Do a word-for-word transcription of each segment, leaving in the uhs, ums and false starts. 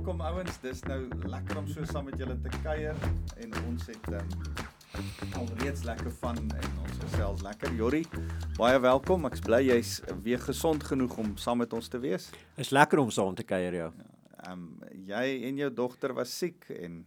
welkom ouens, dis nou lekker om so saam met julle te kuier en ons het um, alreeds lekker van en ons gesels lekker. Jorrie, baie welkom, ek is bly jy's weer gesond genoeg om saam met ons te wees. Is lekker om saam te kuier, ja. Um, jy en jou dogter was siek en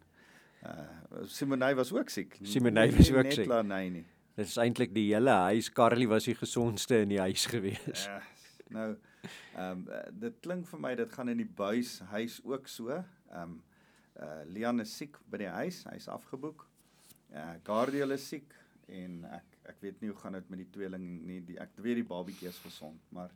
uh, Simonei was ook siek. Simonei was ook net siek. Lanei nie. Dit is eintlik die hele huis, Carly was die gesondste in die huis gewees. Ja, nou, um, dit klink vir my, dit gaan in die buis huis ook so. Um, uh, Lian is siek by die huis, hy is afgeboek. Uh, Gardiel is siek en ek, ek weet nie hoe gaan dit met die tweeling nie, die, ek weet die babietjie is gesond, maar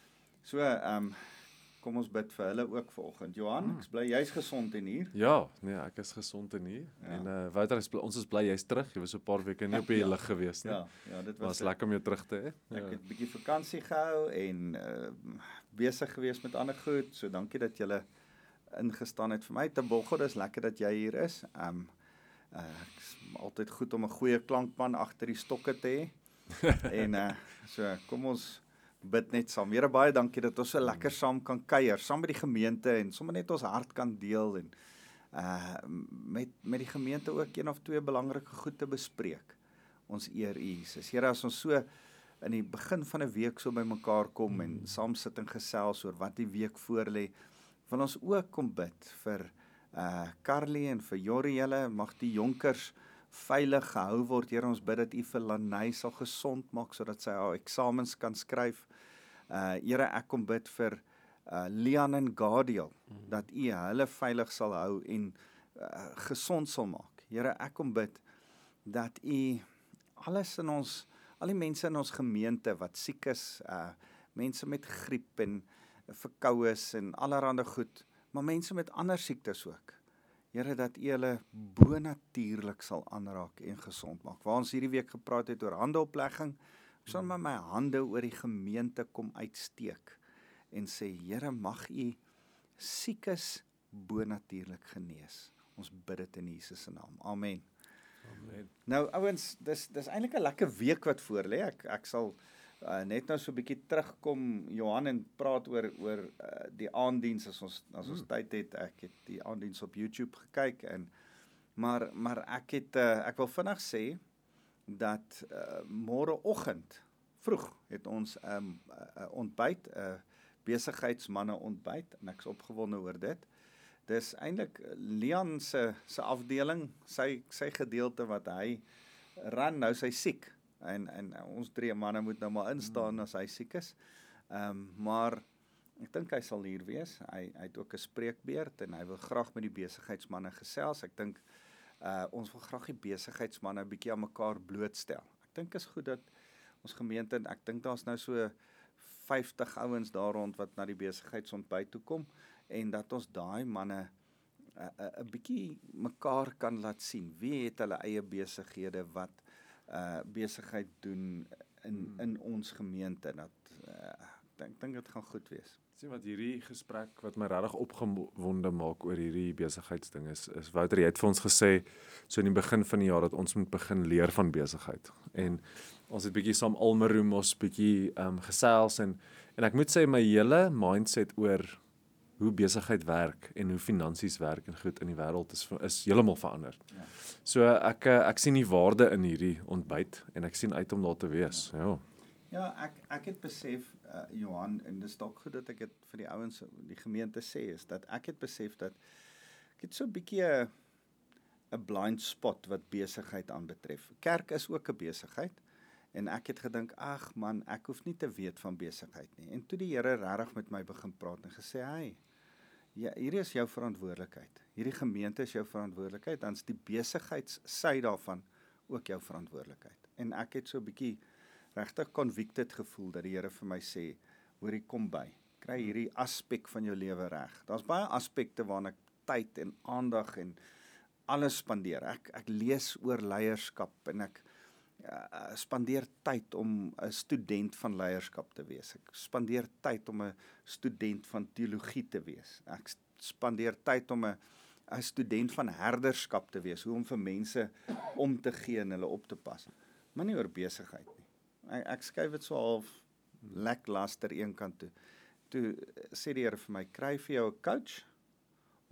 so, um, kom ons bid vir hulle ook vanoggend. Johan, ek is bly jy's gesond en hier. Ja, nee, ek is gesond en hier. Ja. En uh, Wouter, is, ons is bly jy's terug. Jy was so 'n paar weke nie op die ja. lig gewees nie. Ja, ja, dit was, was lekker om jou terug te hê. Ek Ja. het 'n bietjie vakansie gehou en uh, besig gewees met ander goed. So dankie dat julle ingestaan het vir my. Teboggo, dis lekker dat jy hier is. Um uh, ek is altyd goed om 'n goeie klankman agter die stokke te hê. en uh, so kom ons bid net saam. Here, baie dankie dat ons so lekker saam kan kuier, saam met die gemeente en sommer net ons hart kan deel en uh met met die gemeente ook een of twee belangrike goed te bespreek. Ons eer U, Jesus. Here, as ons so in die begin van 'n week so by mekaar kom en saam sit en gesels oor wat die week voorlê, wil ons ook kom bid vir uh Carly en vir Jorrie, julle mag die jonkers veilig gehou word. Here, ons bid dat U vir Lanei sal gesond maak sodat sy haar eksamens kan skryf. Uh Here, ek kom bid vir uh Lian en Gardiel mm-hmm. dat U hulle veilig sal hou en uh, gesond sal maak. Here, ek kom bid dat U alles in ons, al die mense in ons gemeente wat siek is, uh mense met griep en verkoues en allerhande goed, maar mense met ander siektes ook. Here, dat U hulle bonatuurlik sal aanraak en gesond maak. Waar ons hierdie week gepraat het oor handeoplegging, ek sal met my hande oor die gemeente kom uitsteek en sê, Here, mag U siekes bonatuurlik genees. Ons bid dit in Jesus se naam. Amen. Amen. Nou ouens, dis dis eintlik 'n lekker week wat voor lê. Ek ek sal uh, net nou so 'n bietjie terugkom, Johan, en praat oor oor uh, die aanddiens as ons as ons hmm. tyd het. Ek het die aanddiens op YouTube gekyk en maar maar ek het uh, ek wil vinnig sê dat uh, môreoggend vroeg het ons 'n um, uh, ontbyt, 'n uh, besigheidsmanne ontbyt en ek is opgewonde oor dit. Dis eintlik Lian se se afdeling, sy sy gedeelte wat hy ran, nou sy siek. En en ons drie manne moet nou maar instaan as hy siek is. Ehm um, maar ek dink hy sal hier wees. Hy hy het ook 'n spreekbeurt en hy wil graag met die besigheidsmanne gesels. Ek dink uh ons wil graag die besigheidsmanne 'n bietjie aan mekaar blootstel. Ek dink is goed dat ons gemeente, ek dink daar's nou so vyftig ouens daar rond wat na die besigheidsontbyt toe kom en dat ons daai manne 'n uh, 'n uh, bietjie mekaar kan laat sien. Wie het hulle eie besighede wat uh besigheid doen in in ons gemeente, dat uh, ek dink dit gaan goed wees. Sien wat hierdie gesprek wat my regtig opgewonde maak oor hierdie besigheidsding is, is Wouter, jy het vir ons gesê so in die begin van die jaar dat ons moet begin leer van besigheid. En ons het bietjie saam almeroom ons bietjie um, gesels en en ek moet sê my hele mindset oor hoe besigheid werk en hoe finansies werk en goed in die wêreld is is heeltemal verander. Ja. So ek ek sien die waarde in hierdie ontbyt en ek sien uit om daar te wees. Ja. Ja. Ja, ek ek het besef uh, Johan, en dis dalk goed dat ek dit vir die ouens die gemeente sê, is dat ek het besef dat ek het so 'n bietjie 'n 'n blind spot wat besigheid aanbetref. Kerk is ook 'n besigheid en ek het gedink, ag man, ek hoef nie te weet van besigheid nie. En toe die Here regtig met my begin praat en gesê, "Hey, ja, hierdie is jou verantwoordelikheid. Hierdie gemeente is jou verantwoordelikheid, dan is die besigheidssy daarvan ook jou verantwoordelikheid." En ek het so 'n bietjie regtig convicted gevoel dat die Here vir my sê, hoorie, kom by, kry hierdie aspek van jou lewe reg. Daar's baie aspekte waarna ek tyd en aandag en alles spandeer. Ek ek lees oor leierskap en ek uh, spandeer tyd om 'n student van leierskap te wees. Ek spandeer tyd om 'n student van teologie te wees. Ek spandeer tyd om 'n 'n student van herderskap te wees, hoe om vir mense om te gee en hulle op te pas. Maar nie oor besigheid nie. Ek, ek skuif dit so half lackluster een kant toe. Toe sê die Here vir my, kry vir jou 'n coach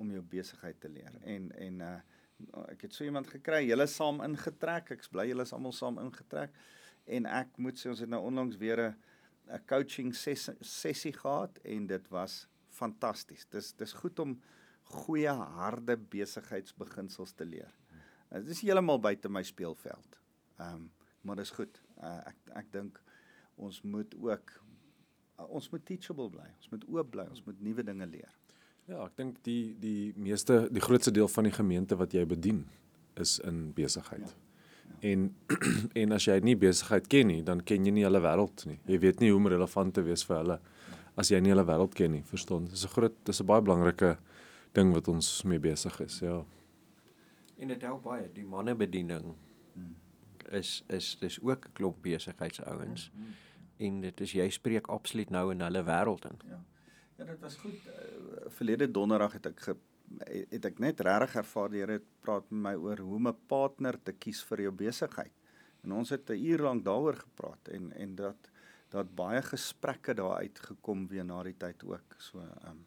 om jou besigheid te leer. En en uh, ek het so iemand gekry, julle saam ingetrek, ek is bly julle is almal saam ingetrek, en ek moet sê, ons het nou onlangs weer 'n 'n coaching sessie, sessie gehad, en dit was fantasties. Dis dis goed om goeie, harde besigheidsbeginsels te leer. Dit is heeltemal buite my speelveld. Ehm um, maar dis goed. Uh, ek ek dink ons moet ook uh, ons moet teachable bly. Ons moet oop bly. Ons moet nuwe dinge leer. Ja, ek dink die die meeste die grootste deel van die gemeente wat jy bedien is in besigheid. Ja. Ja. En en as jy nie besigheid ken nie, dan ken jy nie hulle wêreld nie. Jy weet nie hoe om relevant te wees vir hulle as jy nie hulle wêreld ken nie, verstaan? Dis 'n groot dis 'n baie belangrike ding wat ons mee besig is, ja. En dit help baie, die mannebediening hmm. is is dis ook 'n klomp besigheidsouens. Hmm. En dit is jy spreek absoluut nou in hulle wêreld in. Ja. Ja, dit was goed. Uh, verlede donderdag het ek ge, het ek net regtig ervaar die Here praat met my oor hoe om 'n partner te kies vir jou besigheid. En ons het 'n uur lank daaroor gepraat en en dat dat baie gesprekke daar uitgekom weer na die tyd ook. So ehm um,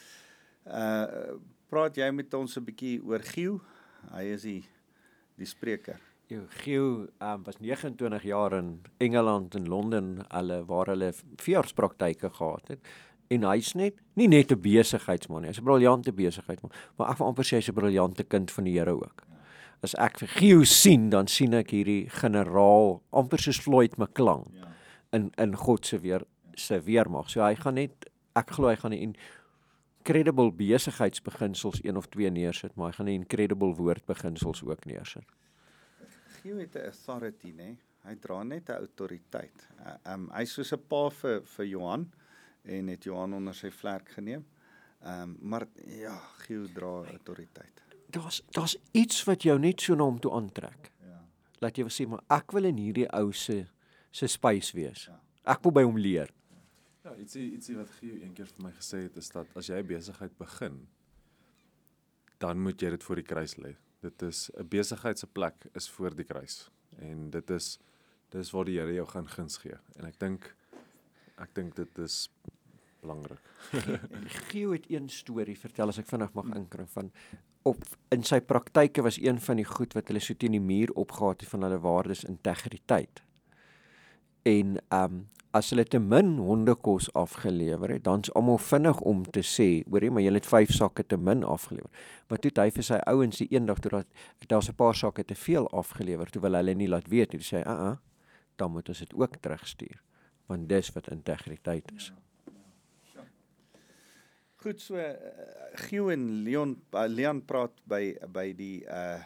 uh praat jy met ons 'n bietjie oor Gieu? Hy is die die spreker. Jo, Gieu um, was nege en twintig jaar in Engeland en Londen, hulle waar hulle veeartspraktyke gehad het. En hy's net nie net 'n besigheidsman nie, hy's 'n briljante besigheidsman, maar ek wil amper sê hy's 'n briljante kind van die Here ook. As ek vir Gieu sien, dan sien ek hierdie generaal, amper soos Floyd McClung ja. in in God se weer se weermag. So hy gaan net, ek glo hy gaan 'n incredible besigheidsbeginsels een of twee neersit, maar hy gaan 'n incredible woordbeginsels ook neersit. Gieu het 'n authority, né? Hy dra net 'n autoriteit. Uh, um, hy's soos 'n pa vir vir Johan en het Johan onder sy vlerk geneem. Ehm um, maar ja, Gieu dra autoriteit. Daar's daar's iets wat jou net so na hom toe aantrek. Ja. Laat jy wil sê, maar ek wil in hierdie ou se se space wees. Ja. Ek wil by hom leer. Ja, ietsie ietsie wat Gieu een keer vir my gesê het is dat as jy 'n besigheid begin, dan moet jy dit voor die kruis lê. Dit is 'n besigheid se plek is voor die kruis. En dit is dis waar die Here jou gaan guns gee. En ek dink ek dink dit is belangrik. En Gieu het een storie vertel as ek vinnig mag inkry van op in sy praktyke was een van die goed wat hulle so teen die muur opgehaat het van hulle waardes integriteit. En um as hulle te min hondekos afgelewer het, dan's almal vinnig om te sê, hoorie, maar julle het vyf sakke te min afgelewer. Maar toe het hy vir sy ouens die eendag toe dat daar's 'n paar sakke te veel afgelewer, toe wil hulle nie laat weet nie. Hy sê, "Aa, uh-uh, dan moet ons dit ook terugstuur." Want dis wat integriteit is. Ja, ja. Goed, so uh, Gieu en Leon uh, Leon praat by by die uh,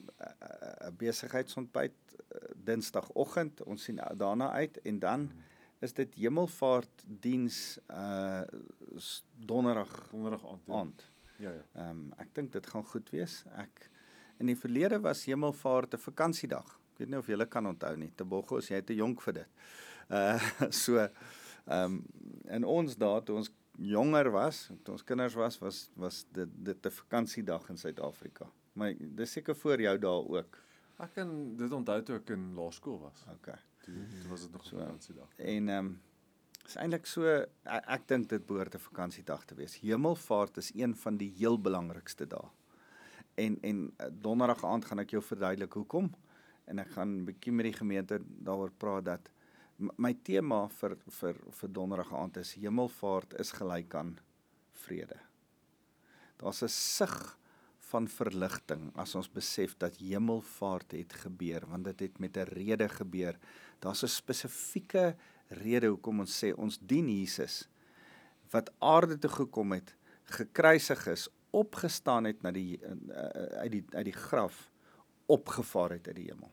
uh, besigheidsontbyt uh, Dinsdagoggend. Ons sien daarna uit en dan is dit Hemelvaartdiens uh donderdag donderdag aand. Ja. aand. Ja ja. Ehm um, ek dink dit gaan goed wees. Ek in die verlede was Hemelvaart 'n vakansiedag. Ek weet nie of julle kan onthou nie. Tebogo, as jy te jonk vir dit. Uh so ehm um, in ons dae toe ons jonger was, toe ons kinders was, was was dit dit 'n vakansiedag in Suid-Afrika. Maar dis seker voor jou dae ook. Ek kan dit onthou toe ek in laerskool was. Okay. Toe, toe was dit nog 'n So, vakansiedag. En ehm um, is eintlik so ek, ek dink dit behoort 'n vakansiedag te wees. Hemelvaart is een van die heel belangrikste dae. En en donderdag aand gaan ek jou verduidelik hoekom en ek gaan 'n bietjie met die gemeente daaroor praat dat my tema vir vir vir donderdag aand is Hemelvaart is gelyk aan vrede. Daar's 'n sig van verligting as ons besef dat hemelvaart het gebeur, want dit het met 'n rede gebeur. Daar's 'n spesifieke rede hoekom ons sê ons dien Jesus wat aarde toe gekom het, gekruisig is, opgestaan het na die uit die uit die graf, opgevaar het uit die hemel.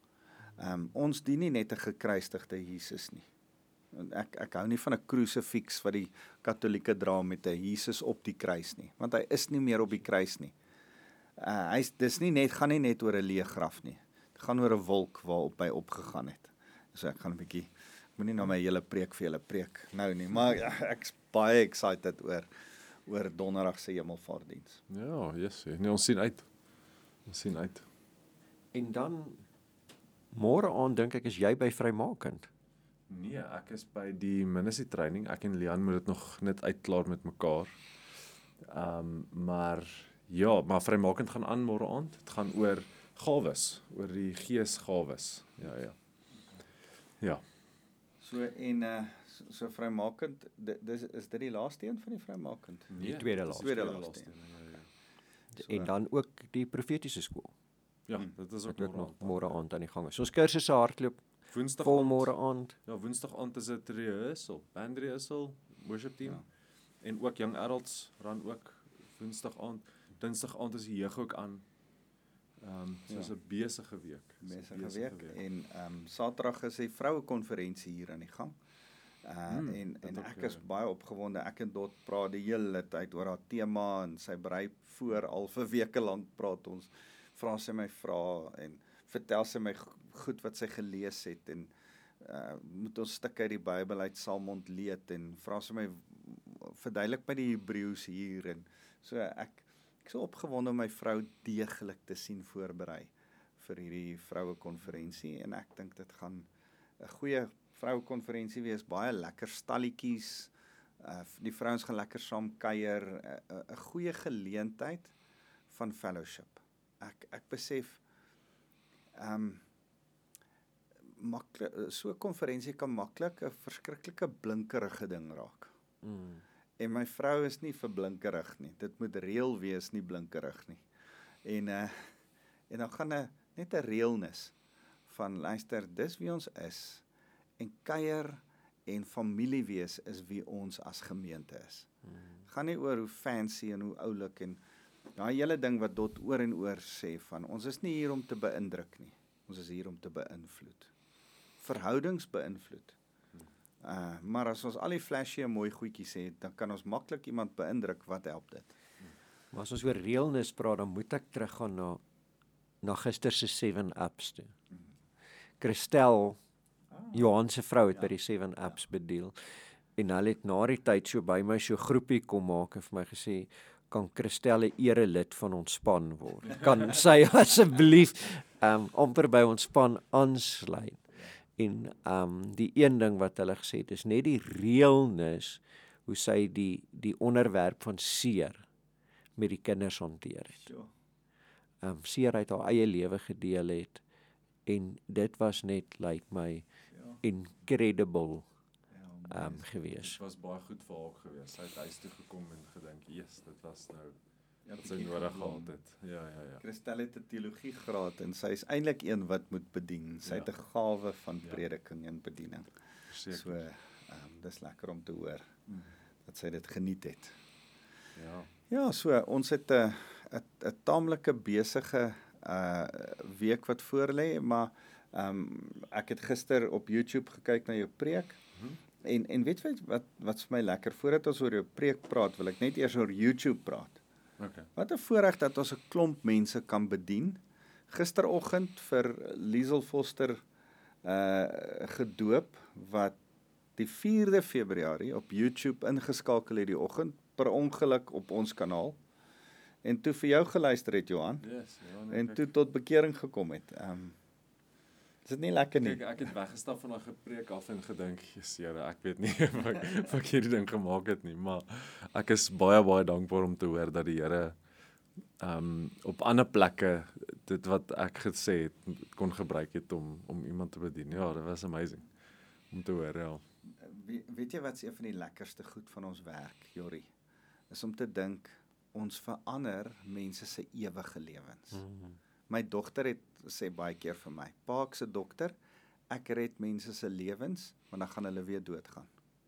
Um, ons dien nie net 'n gekruisigde Jesus nie. Ek ek hou nie van 'n krusifiks wat die Katolieke dra met 'n Jesus op die kruis nie, want hy is nie meer op die kruis nie. Uh, hy dis nie net gaan nie net oor 'n leë graf nie. Dit gaan oor 'n wolk waarop hy opgegaan het. So ek gaan 'n bietjie moenie nou my hele preek vir julle preek nou nie, maar ek's baie excited oor oor donderdag se hemelvaartdiens. Ja, yes, nee, ons sien uit. Ons sien uit. En dan môre aand dink ek is jy by Vrymakend. Nee, ek is by die ministry training. Ek en Lian moet dit nog net uitklaar met mekaar. Ehm um, maar ja, maar vrymakend gaan aan môre aand. Dit gaan oor gawes, oor die geesgawes. Ja, ja. Ja. So en uh so, so vrymakend, dis is dit die laaste een van die vrymakend? Die tweede laaste. Tweede laaste. Ja, ja. So, En dan ook die profetiese skool. Ja, dit is ook Wat ook nog môre môre aand aan die gang is. Ons kursusse hardloop Woensdag vol aand. môre aand. Ja, Woensdag aand is dit rehearsal, band rehearsal, worship team. Ja. En ook young adults ran ook Woensdag aand. Dinsdag aand is die jeug ook aan. Ehm um, soos 'n Ja. besige week. Dis 'n besige week en ehm um, Saterdag is die vroue konferensie hier aan die gang. Uh Hmm, en dit en ook, ek ja. is baie opgewonde. Ek en Dot praat die hele tyd oor haar tema en sy berei voor al vir weke lank praat ons. Vra sy my vra en vertel sy my goed wat sy gelees het en uh moet ons stukke uit die Bybel uit saam ontleed en vra sy my verduidelik my die Hebreëus hier en so ek ek is so opgewonde om my vrou deeglik te sien voorberei vir hierdie vroue konferensie en ek dink dit gaan 'n goeie vroue konferensie wees, baie lekker stalletjies. Uh die vrouens gaan lekker saam kuier, 'n 'n goeie geleentheid van fellowship. Ek ek besef ehm um, maklik so 'n konferensie kan maklik 'n verskriklike blinkerige ding raak. Mm. En my vrou is nie verblinkerig nie. Dit moet reël wees, nie blinkerig nie. En uh en dan gaan 'n net 'n reëlnis van luister, dis wie ons is en kuier en familie wees is wie ons as gemeente is. Mm. Gaan nie oor hoe fancy en hoe oulik en daai hele ding wat Dot oor en oor sê van ons is nie hier om te beïndruk nie. Ons is hier om te beïnvloed. Verhoudings beïnvloed. Uh, maar as ons al die flashy en mooi goedjies het, dan kan ons maklik iemand beïndruk. Wat help dit? Maar as ons oor realness praat, dan moet ek teruggaan na na gister se seven apps toe. Christel, Johan se vrou het ja. by die seven apps bedeel en hulle het na die tyd so by my so groepie kom maak en vir my gesê kan Christel 'n erelid van ons span word. Kan sy asseblief um amper by ons span aansluit. En um die een ding wat hulle gesê het is net die realness hoe sy die die onderwerp van seer met die kinders hanteer het. So. Um seer uit haar eie lewe gedeel het en dit was net lyk like my Ja. incredible Ja, um gewees. Dit was baie goed vir haar ook geweest. Sy het huis toe gekom en gedink, "Jesus, dit was nou ja, wat sy nodig gehad het." Ja, ja, ja. Christel het 'n teologiegraad en sy is eintlik een wat moet bedien. Sy het Ja. 'n gawe van Ja. prediking en bediening. Verseker. So, ehm um, dis lekker om te hoor Mm. dat sy dit geniet het. Ja. Ja, so ons het 'n 'n 'n taamlike besige uh week wat voorlê, maar ehm um, ek het gister op YouTube gekyk na jou preek. Mhm. En en weet jy wat wat's vir my lekker voordat ons oor jou preek praat, wil ek net eers oor YouTube praat. Okay. Wat 'n voorreg dat ons 'n klomp mense kan bedien. Gisteroggend vir Liesel Foster uh gedoop wat die vierde Februarie op YouTube ingeskakel het die oggend per ongeluk op ons kanaal. En toe vir jou geluister het Johan Yes, ja. Nee, en kyk, toe tot bekering gekom het. Ehm um, is dit nie lekker nie? kyk, ek het weggestap van daai gepreek af en gedink, "Jesus Here, ek weet nie of ek, of ek hierdie ding gemaak het nie, maar ek is baie baie dankbaar om te hoor dat die Here ehm um, op ander plekke dit wat ek gesê het kon gebruik het om om iemand te bedien. Ja, dit was amazing om te hoor, ja. We, weet jy wat is een van die lekkerste goed van ons werk, Jorrie? Is om te dink ons verander mense se ewige lewens. Mm. My dogter het sê baie keer vir my, "Pa, ek's 'n dokter, ek red mense se lewens, maar dan gaan hulle weer doodgaan.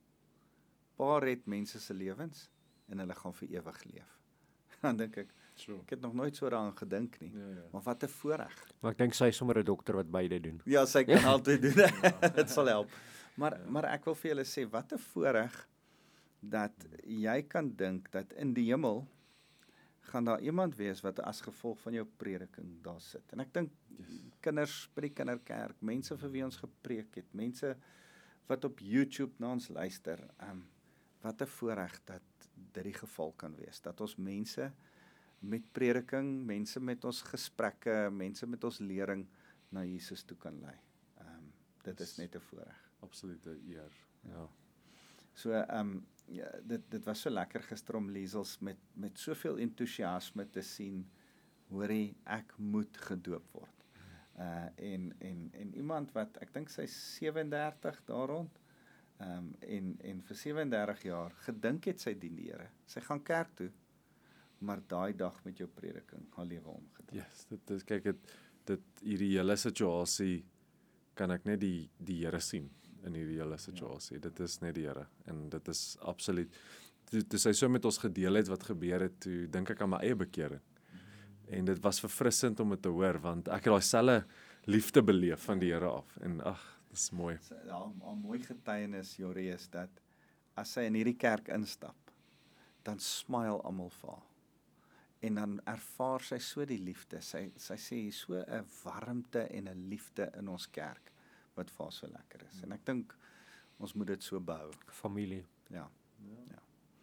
Pa red mense se lewens en hulle gaan vir ewig leef." Dan dink ek, Sure. ek het nog nooit so daaraan gedink nie. Ja, ja. Maar wat 'n voorreg. Maar ek dink sy is sommer 'n dokter wat beide doen. Ja, sy kan altyd doen. Dit sal help. Maar maar ek wil vir julle sê wat 'n voorreg dat jy kan dink dat in die hemel gaan daar iemand wees wat as gevolg van jou prediking daar sit. En ek dink Yes. kinders by die kinderkerk, mense vir wie ons gepreek het, mense wat op YouTube na ons luister, um, wat 'n voorreg dat dit die geval kan wees, dat ons mense met prediking, mense met ons gesprekke, mense met ons lering na Jesus toe kan lei. Um, dit is net 'n voorreg. Absolute eer. Ja. So, um, ja, dit dit was so lekker gister om Liesels met met soveel entoesiasme te sien, hoorie, ek moet gedoop word. Uh en en en iemand wat ek dink sy sewendertig daar rond, um, en en vir sewendertig jaar gedink het sy dien die Here. Sy gaan kerk toe, maar daai dag met jou prediking haar lewe omgedraai. Yes, dit is kyk dit dit hierdie hele situasie kan ek net die die Here sien in hierdie hele situasie. Ja. Dit is net die Here en dit is absoluut toe, toe sy so met ons gedeel het wat gebeur het, toe dink ek aan my eie bekering. En dit was verfrissend om dit te hoor want ek het daai selfe liefde beleef van die Here af en ag, dis mooi. Ja, 'n mooi getuienis Jorie is dat as sy in hierdie kerk instap, dan smile almal vir haar. En dan ervaar sy so die liefde. Sy sy sê hier so 'n warmte en 'n liefde in ons kerk wat vir haar so lekker is. En ek dink ons moet dit so bou. Familie. Ja. Ja.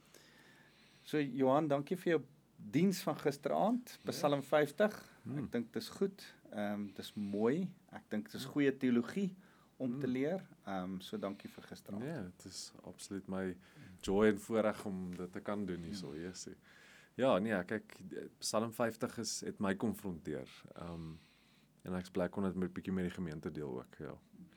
So Johan, dankie vir jou diens van gisteraand, Psalm vyftig. Hmm. Ek dink dis goed. Ehm um, dis mooi. Ek dink dis goeie teologie om te leer. Ehm um, so dankie vir gisteraand. Ja, dit is absoluut my joy en voorreg om dit te kan doen hierso, Jesusie. Ja, nee, kyk, Psalm vyftig is het my konfronteer. Ehm um, en ek is bly kon dit met 'n bietjie met die gemeente deel ook, ja.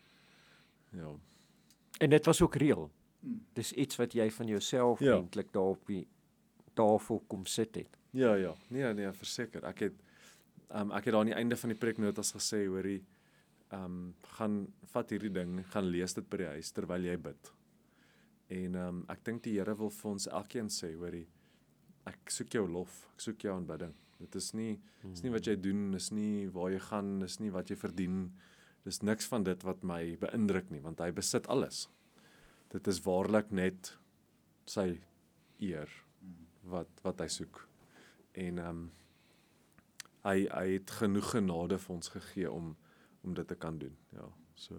Ja. En dit was ook reël. Dis iets wat jy van jouself Ja. eintlik daar op die tafel kom sit het. Ja, ja. Nee, nee, verseker. Ek het um, ek het daar aan die einde van die preeknotas gesê, hoorie, ehm um, gaan vat hierdie ding, gaan lees dit by die huis terwyl jy bid. En ehm um, ek dink die Here wil vir ons elkeen sê, hoorie, ek soek jou lof, ek soek jou aanbidding. Dit is nie dis nie wat jy doen, dis nie waar jy gaan, dis nie wat jy verdien. Dis niks van dit wat my beïndruk nie, want hy besit alles. Dit is waarlik net sy eer wat wat hy soek. En ehm um, hy hy het genoeg genade vir ons gegee om om dit te kan doen. Ja, so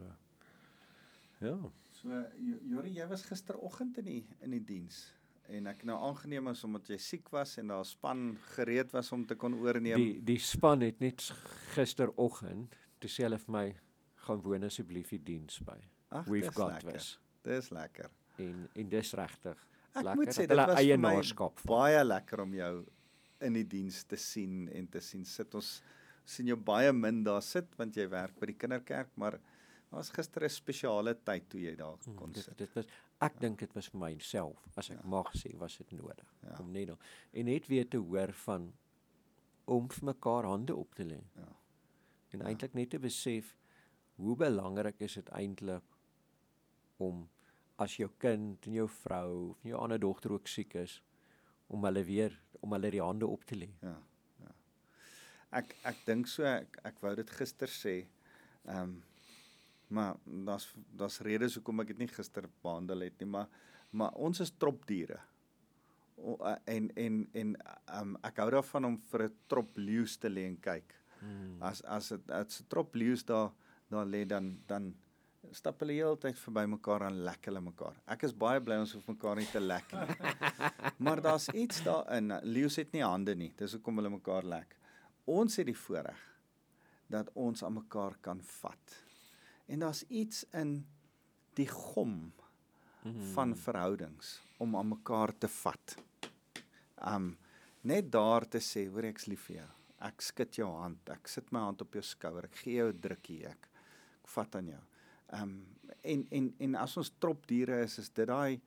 ja. So Jorie, jy was gisteroggend in die in die diens en ek nou aangeneem is omdat jy siek was en daar span gereed was om te kon oorneem. Die die span het net gisteroggend toe sê hulle vir my gaan woon asseblief die diens by. Ag, We've dis got lekker. this. Dis lekker. En en dis regtig Ek lekker. moet sê dat dit hulle was vir my eienaarskap van. baie lekker om jou in die diens te sien en te sien sit. Ons sien jou baie min daar sit want jy werk by die kinderkerk, maar daar was gister 'n spesiale tyd toe jy daar kon Dit, sit. dit was ek dink dit was vir myself, as ek Ja. mag sê, was dit nodig Ja. om net dan en net weer te hoor van om vir mekaar hande op te lê. Ja. En eintlik net te besef hoe belangrik is dit eintlik om as jou kind en jou vrou of jou ander dogter ook siek is, om hulle weer om hulle die hande op te lê. Ja. Ja. Ek ek dink so ek, ek wou dit gister sê. Ehm um, maar daar's daar's redes hoekom ek dit nie gister behandel het nie, maar maar ons is tropdiere. O, en en en um, ek hou daarvan om vir 'n trop leeu's te lê en kyk. Hmm. As as dit as 'n trop leeu's daar daar lê dan dan stap hulle heeltyd verby mekaar en lek hulle mekaar. Ek is baie bly ons hoef mekaar nie te lek nie. Maar daar's iets daarin. Leeu's het nie hande nie. Dis hoekom hulle mekaar lek. Ons het die voorreg dat ons aan mekaar kan vat. En daar's iets in die gom van verhoudings om aan mekaar te vat. Um net daar te sê, hoor ek's lief vir jou. Ek skud jou hand, ek sit my hand op jou skouer, ek gee jou 'n drukkie, ek, ek vat aan jou. Um en en en as ons tropdiere is, is dit daai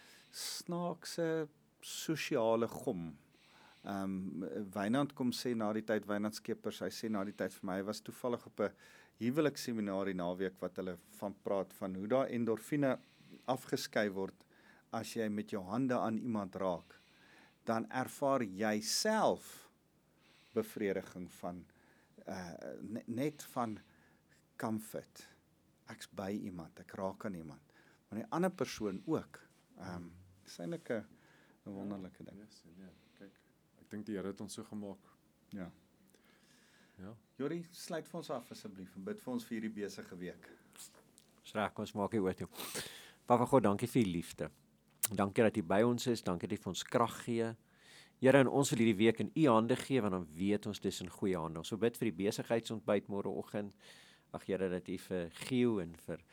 snaakse sosiale gom. Um Wynand kom sê na die tyd, Wynand Skeepers, hy sê na die tyd vir my, hy was toevallig op 'n huweliksseminar die naweek wat hulle van praat van hoe daai endorfine afgeskei word as jy met jou hande aan iemand raak, dan ervaar jy self bevrediging van uh, net van comfort. Ek's by iemand, ek raak aan iemand, maar die ander persoon ook. Ehm um, dis eintlik 'n wonderlike ding. Yes, ja, kyk, ek dink die Here het ons so gemaak. Ja. Ja. Jorie, sluit vir ons af asseblief en bid vir ons vir hierdie besige week. Dis reg, ons maak hier oor toe. Papa God, dankie vir u liefde. Dankie dat u by ons is, dankie dat u vir ons krag gee. Here, en ons wil hierdie week in u hande gee, want dan weet ons dis in goeie hande. Ons wil bid vir die besigheidsontbyt môreoggend. Ag Here, dat u vir Giel en vir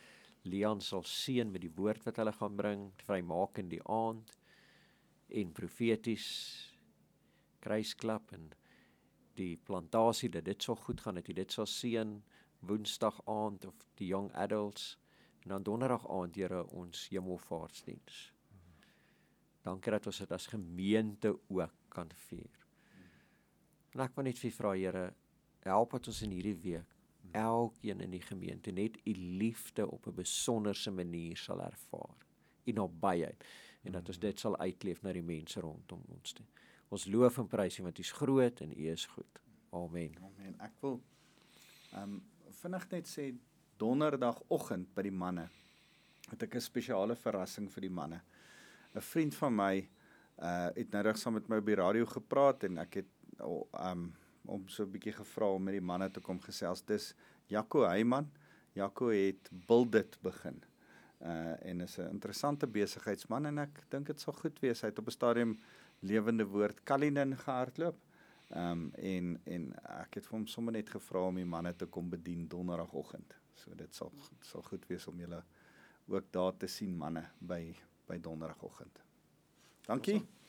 Leon sal seën met die woord wat hulle gaan bring, vrymaak in die aand, en profeties, kruisklap en die plantasie, dat dit sal goed gaan, dat jy dit sal seën, woensdag aand of die young adults, en dan donderdag aand, Here, ons hemelvaartsdiens. Dankie dat ons dit as gemeente ook kan vier. En ek wil net vir vra, Here, help dat ons in hierdie week, elkeen in die gemeente, net u liefde op 'n besonderse manier sal ervaar, u nabyheid, en dat ons dit sal uitleef na die mense rondom ons toe. Ons loof en prys u, want u is groot en u is goed. Amen. Amen. Ek wil um, vinnig net sê, donderdagoggend by die manne, het ek 'n spesiale verrassing vir die manne. 'n Vriend van my uh, het nou reg saam met my op die radio gepraat, en ek het oh, um, om so 'n bietjie gevra om met die manne te kom gesels. Dis Jaco Heyman. Jaco het Buildit begin. Uh, en is 'n interessante besigheidsman, en ek dink dit sal goed wees. Hy het op 'n stadium Lewende Woord Cullinan gehardloop. Um, en, en ek het vir hom sommer net gevra om die manne te kom bedien donderdagoggend. So dit sal, sal goed wees om julle ook daar te sien, manne, by, by donderdagoggend. Dankie.